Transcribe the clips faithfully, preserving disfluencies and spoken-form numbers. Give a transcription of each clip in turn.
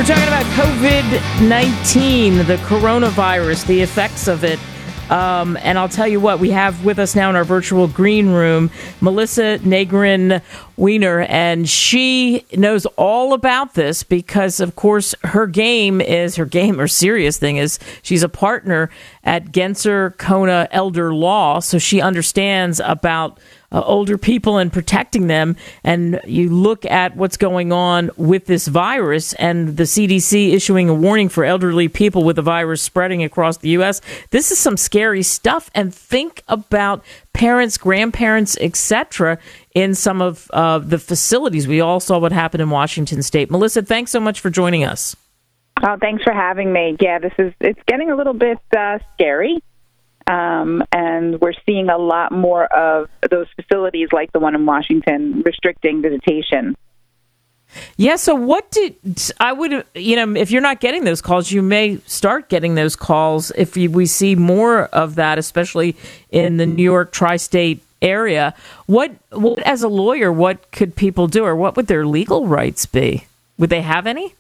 We're talking about covid nineteen, the coronavirus, the effects of it. Um, and I'll tell you what, we have with us now in our virtual green room, Melissa Negrin Weiner, and she knows all about this because, of course, her game is, her game or serious thing is she's a partner at Genser Kona Elder Law, so she understands about Uh, older people and protecting them. And you look at what's going on with this virus and the C D C issuing a warning for elderly people with the virus spreading across the U S. This is some scary stuff. And think about parents, grandparents, et cetera in some of uh, the facilities. We all saw what happened in Washington State. Melissa, thanks so much for joining us. Oh, thanks for having me. Yeah, this is it's getting a little bit uh, scary. Um, and we're seeing a lot more of those facilities like the one in Washington restricting visitation. Yeah, so what did I would, you know, if you're not getting those calls, you may start getting those calls if you, we see more of that, especially in the New York tri-state area. What, what, as a lawyer, what could people do, or what would their legal rights be? Would they have any?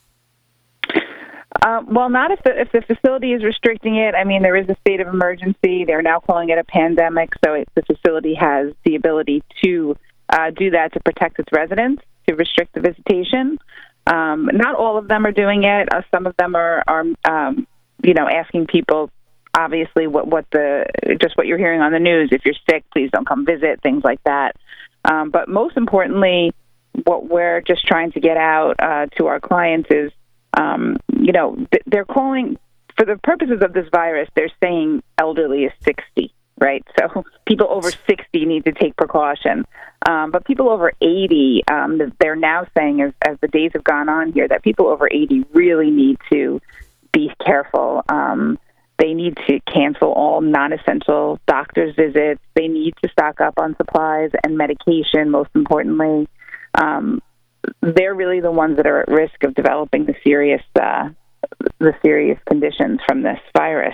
Uh, well, not if the, if the facility is restricting it. I mean, there is a state of emergency. They're now calling it a pandemic, so it, the facility has the ability to uh, do that to protect its residents, to restrict the visitation. Um, not all of them are doing it. Uh, some of them are, are um, you know, asking people, obviously, what, what the just what you're hearing on the news. If you're sick, please don't come visit, things like that. Um, but most importantly, what we're just trying to get out uh, to our clients is, Um, you know, they're calling, for the purposes of this virus, they're saying elderly is sixty, right? So people over sixty need to take precaution. Um, but people over eighty, um, they're now saying, as, as the days have gone on here, that people over eighty really need to be careful. Um, they need to cancel all non-essential doctor's visits. They need to stock up on supplies and medication, most importantly. Um They're really the ones that are at risk of developing the serious, uh, the serious conditions from this virus.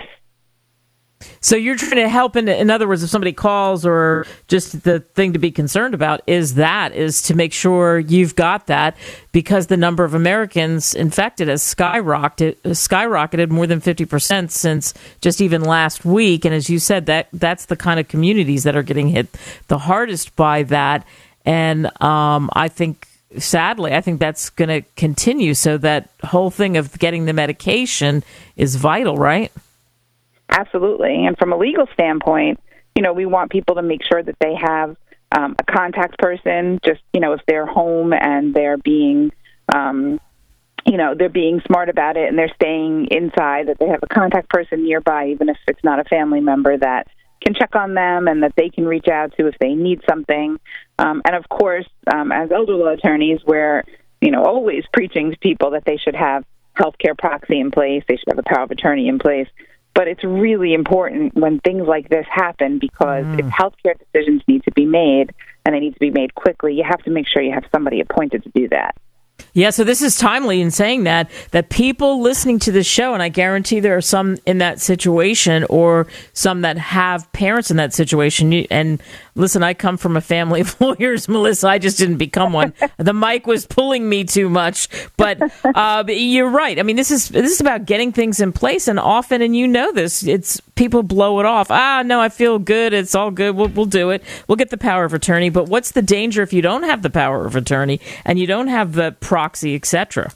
So you're trying to help. In, in other words, if somebody calls, or just the thing to be concerned about is that is to make sure you've got that, because the number of Americans infected has skyrocketed, skyrocketed more than fifty percent since just even last week. And as you said, that that's the kind of communities that are getting hit the hardest by that. And um, I think. Sadly, I think that's going to continue. So that whole thing of getting the medication is vital, right? Absolutely. And from a legal standpoint, you know, we want people to make sure that they have um, a contact person, just, you know, if they're home and they're being, um, you know, they're being smart about it and they're staying inside, that they have a contact person nearby, even if it's not a family member, that can check on them and that they can reach out to if they need something. Um, and of course, um, as elder law attorneys, we're, you know, always preaching to people that they should have healthcare proxy in place. They should have a power of attorney in place. But it's really important when things like this happen, because mm. if healthcare decisions need to be made and they need to be made quickly, you have to make sure you have somebody appointed to do that. Yeah, so this is timely in saying that, that people listening to this show, and I guarantee there are some in that situation or some that have parents in that situation. And listen, I come from a family of lawyers, Melissa. I just didn't become one. The mic was pulling me too much. But uh, you're right. I mean, this is this is about getting things in place. And often, and you know this, it's people blow it off. Ah, no, I feel good. It's all good. We'll, we'll do it. We'll get the power of attorney. But what's the danger if you don't have the power of attorney and you don't have the proxy, et cetera?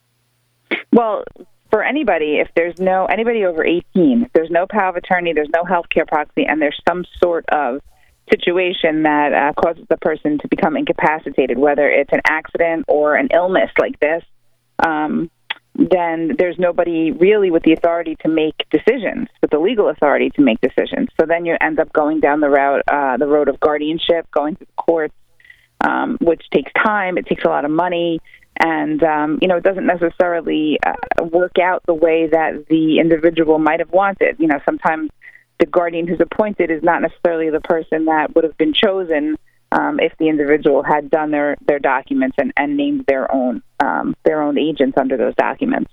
Well, for anybody, if there's no anybody over eighteen, if there's no power of attorney, there's no healthcare proxy, and there's some sort of situation that uh, causes the person to become incapacitated, whether it's an accident or an illness like this, um, then there's nobody really with the authority to make decisions, with the legal authority to make decisions. So then you end up going down the route, uh, the road of guardianship, going to the courts, um, which takes time. It takes a lot of money. And, um, you know, it doesn't necessarily uh, work out the way that the individual might have wanted. You know, sometimes the guardian who's appointed is not necessarily the person that would have been chosen um, if the individual had done their, their documents and, and named their own um, their own agents under those documents.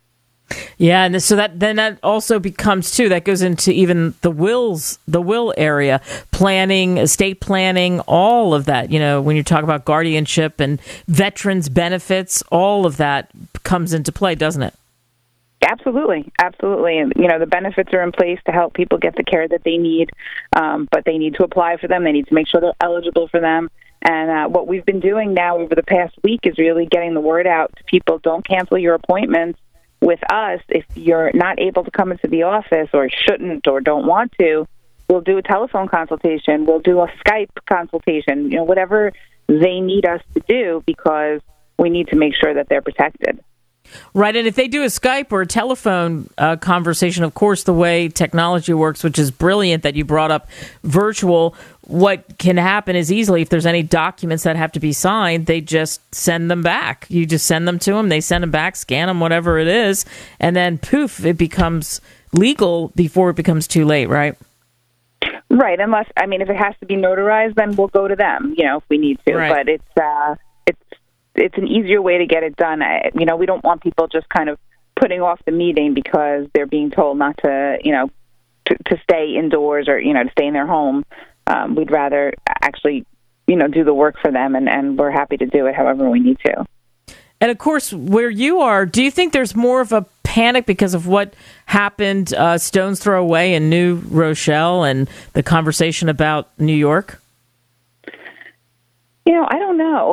Yeah, and so that then that also becomes too. That goes into even the wills, the will area, planning, estate planning, all of that. You know, when you talk about guardianship and veterans benefits, all of that comes into play, doesn't it? Absolutely, absolutely. And, you know, the benefits are in place to help people get the care that they need, um, but they need to apply for them. They need to make sure they're eligible for them. And uh, what we've been doing now over the past week is really getting the word out to people. Don't cancel your appointments with us if you're not able to come into the office or shouldn't or don't want to. We'll do a telephone consultation. We'll do a Skype consultation, you know, whatever they need us to do, because we need to make sure that they're protected. Right, and if they do a Skype or a telephone uh, conversation, of course, the way technology works, which is brilliant that you brought up virtual, what can happen is easily, if there's any documents that have to be signed, they just send them back. You just send them to them, they send them back, scan them, whatever it is, and then poof, it becomes legal before it becomes too late, right? Right, unless, I mean, if it has to be notarized, then we'll go to them, you know, if we need to. Right. But it's uh, it's it's an easier way to get it done. I, you know, we don't want people just kind of putting off the meeting because they're being told not to, you know, to, to stay indoors or, you know, to stay in their home. Um, we'd rather actually, you know, do the work for them, and, and we're happy to do it however we need to. And, of course, where you are, do you think there's more of a panic because of what happened uh, stone's throw away in New Rochelle and the conversation about New York? You know, I don't know.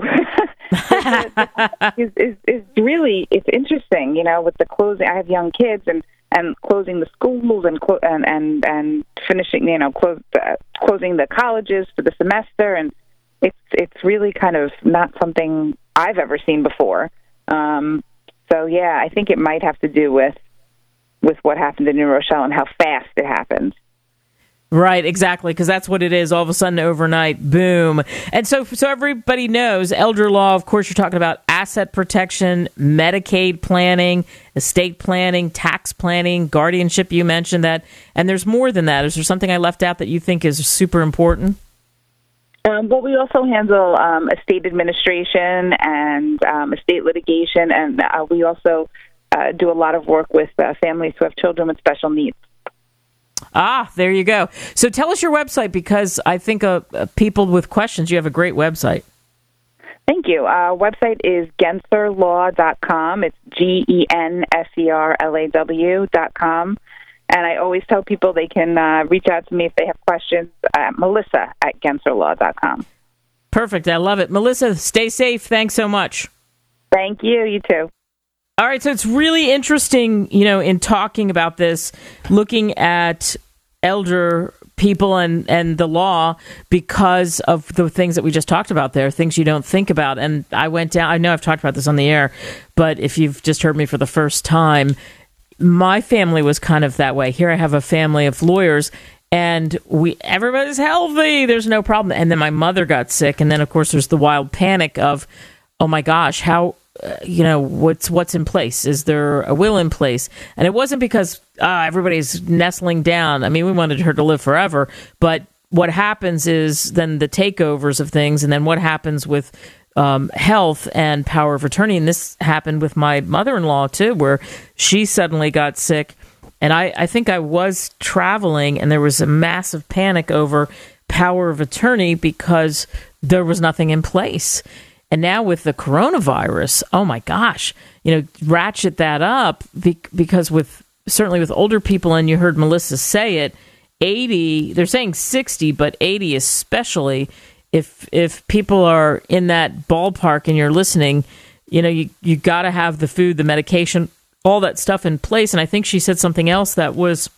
is, is, is really, it's interesting, you know, with the closing. I have young kids, and, and closing the schools and clo- and, and and finishing, you know, close, uh, closing the colleges for the semester, and it's it's really kind of not something I've ever seen before. Um, so yeah, I think it might have to do with with what happened in New Rochelle and how fast it happened. Right, exactly, because that's what it is. All of a sudden, overnight, boom. And so so everybody knows, elder law, of course, you're talking about asset protection, Medicaid planning, estate planning, tax planning, guardianship, you mentioned that. And there's more than that. Is there something I left out that you think is super important? Um, well, we also handle um, estate administration and um, estate litigation, and uh, we also uh, do a lot of work with uh, families who have children with special needs. Ah, there you go. So tell us your website, because I think uh, uh, people with questions, you have a great website. Thank you. Our website is gensler law dot com. It's G E N S E R L A W dot com. And I always tell people they can uh, reach out to me if they have questions at Melissa at gensler law dot com. Perfect. I love it. Melissa, stay safe. Thanks so much. Thank you. You too. All right, so it's really interesting, you know, in talking about this, looking at elder people and, and the law, because of the things that we just talked about there, things you don't think about. And I went down, I know I've talked about this on the air, but if you've just heard me for the first time, my family was kind of that way. Here I have a family of lawyers, and we everybody's healthy. There's no problem. And then my mother got sick, and then, of course, there's the wild panic of, oh, my gosh, how... Uh, you know, what's what's in place? Is there a will in place? And it wasn't because uh, everybody's nestling down. I mean, we wanted her to live forever. But what happens is then the takeovers of things, and then what happens with um, health and power of attorney. And this happened with my mother-in-law, too, where she suddenly got sick. And I, I think I was traveling, and there was a massive panic over power of attorney because there was nothing in place. And now with the coronavirus, oh my gosh, you know, ratchet that up be- because with certainly with older people, and you heard Melissa say it, eighty, they're saying sixty, but eighty especially, if if people are in that ballpark and you're listening, you know, you, you got to have the food, the medication, all that stuff in place. And I think she said something else that was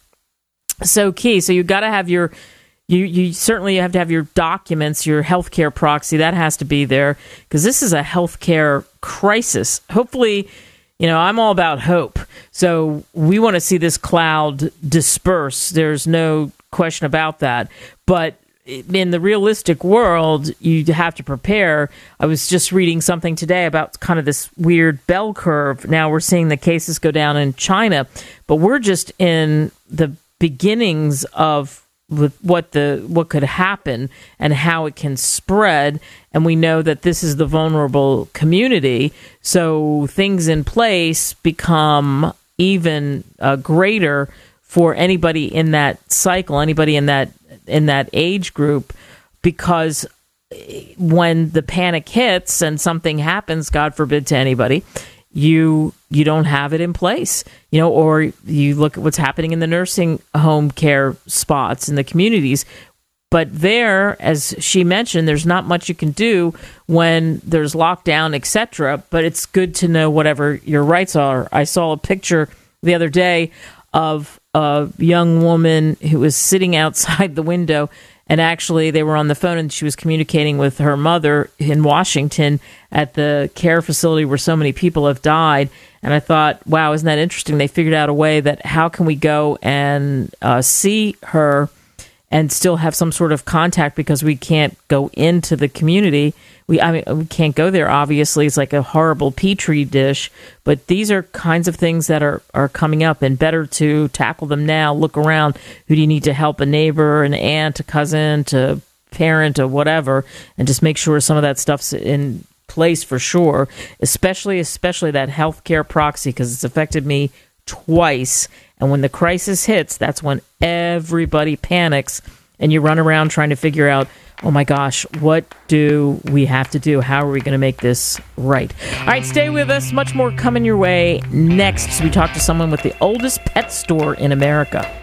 so key. So you got to have your You you certainly have to have your documents, your healthcare proxy. That has to be there, because this is a healthcare crisis. Hopefully, you know, I'm all about hope. So we want to see this cloud disperse. There's no question about that. But in the realistic world, you have to prepare. I was just reading something today about kind of this weird bell curve. Now we're seeing the cases go down in China, but we're just in the beginnings of with what the what could happen and how it can spread. And we know that this is the vulnerable community, so things in place become even uh, greater for anybody in that cycle, anybody in that in that age group, because when the panic hits and something happens, God forbid, to anybody, you you don't have it in place, you know, or you look at what's happening in the nursing home care spots in the communities. But there, as she mentioned, there's not much you can do when there's lockdown, et cetera. But it's good to know whatever your rights are. I saw a picture the other day of a young woman who was sitting outside the window, and actually they were on the phone and she was communicating with her mother in Washington at the care facility where so many people have died. And I thought, wow, isn't that interesting? They figured out a way that how can we go and uh, see her and still have some sort of contact, because we can't go into the community. We, I mean, we can't go there, obviously. It's like a horrible petri dish. But these are kinds of things that are, are coming up, and better to tackle them now. Look around. Who do you need to help? A neighbor, an aunt, a cousin, to parent, or whatever, and just make sure some of that stuff's in place for sure, especially, especially that healthcare proxy, because it's affected me twice. And when the crisis hits, that's when everybody panics and you run around trying to figure out, oh my gosh, what do we have to do? How are we going to make this right? All right, stay with us. Much more coming your way next as we talk to someone with the oldest pet store in America.